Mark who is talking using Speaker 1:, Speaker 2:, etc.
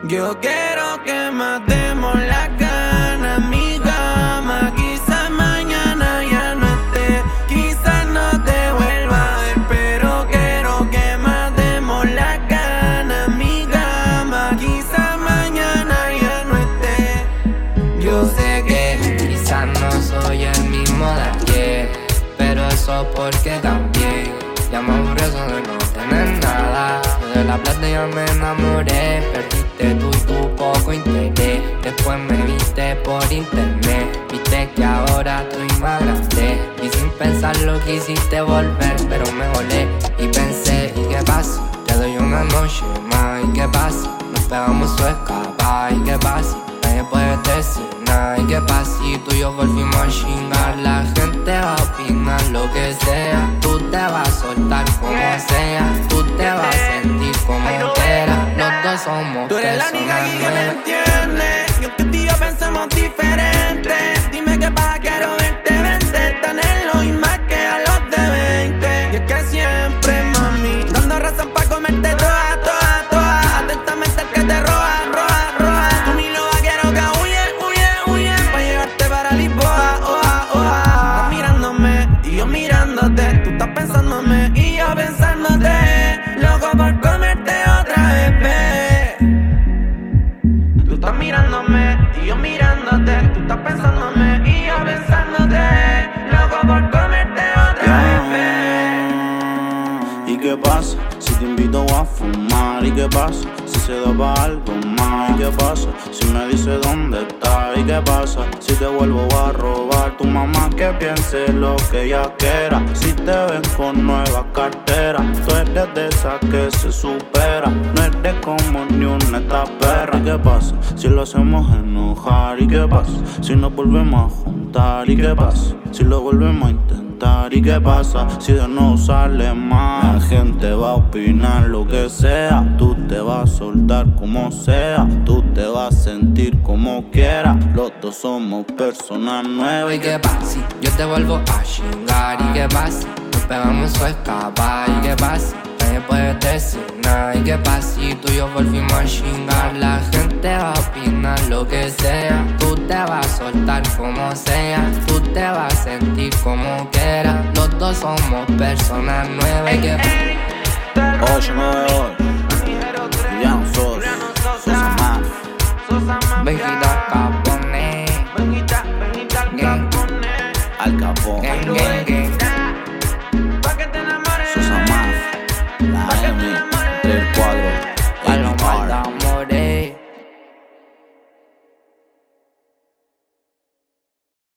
Speaker 1: Yo quiero que matemos la gana en mi cama. Quizás mañana ya no esté, quizás no te vuelva a ver, pero quiero que matemos la gana en mi cama. Quizás mañana ya no esté.
Speaker 2: Yo sé que quizás no soy el mismo de ayer, pero eso porque también ya me aburrió eso de no tener nada. Yo de la plata ya me enamoré, perdiste tú y tu poco interés. Después me viste por internet, viste que ahora estoy más grande. Y sin pensarlo quisiste volver, pero me volé y pensé, ¿y qué pasa? Te doy una noche más, ¿y qué pasa? Nos pegamos su escapa, ¿y qué pasa? Nadie puede decir nada, ¿y qué pasa? Si tú y yo volvimos a chingar, la gente va a opinar lo que sea. Tú te vas a soltar como sea, tú te vas a sentir como quieras. Los dos somos
Speaker 1: Tú eres la única aquí que me
Speaker 2: nuevas.
Speaker 1: entiende, y aunque tú y yo pensamos diferente, dime qué pasa, quiero verte, vente, tenerlo y más que a los de 20. Y es que siempre, mami, dando razón pa' comerte toda, toda, toda. Atentamente el que te roba, roba, roba. Tú mi loba quiero que huye, huye, huye, pa' llevarte para Lisboa, oa, oa. Estás mirándome y yo mirándote, tú estás pensándome y yo pensándote, loco por comerte otra vez, ve. Tú estás mirándome y yo mirándote, tú estás pensándome y yo pensándote, loco por comerte otra vez, ve.
Speaker 3: ¿Y qué pasa si te invito a fumar? ¿Y qué pasa si se da pa' algo más? ¿Y qué pasa si me dices dónde estás? ¿Y qué pasa si te vuelvo a robar? Tu mamá que piense lo que ella quiera. Si te ven con nueva cartera, tú eres de esa que se supera. No eres como ni una esta perra. ¿Y qué pasa si lo hacemos enojar? ¿Y qué pasa si nos volvemos a juntar? ¿Y qué pasa si lo volvemos a intentar? ¿Y qué pasa si de no sale mal? La gente va a opinar lo que sea. Tú te vas a soltar como sea, tú te vas a sentir como quieras. Los dos somos personas nuevas.
Speaker 2: ¿Y qué pasa si yo te vuelvo a chingar? ¿Y qué pasa? Nos pegamos su escapa, ¿y qué pasa? Nadie puede decir nada, ¿y qué pasa si tú y yo volvimos a chingar? La gente va a opinar lo que sea, tú te vas a soltar como sea, tú te vas a sentir como quieras. Los dos somos personas nuevas, ¿y qué pasa?
Speaker 3: 898 Juliano Sosa más
Speaker 2: Benjita Capone,
Speaker 1: Benjita, Benjita,
Speaker 2: Gang.
Speaker 1: Capone.
Speaker 3: Al Capone.
Speaker 2: gang, gang, gang.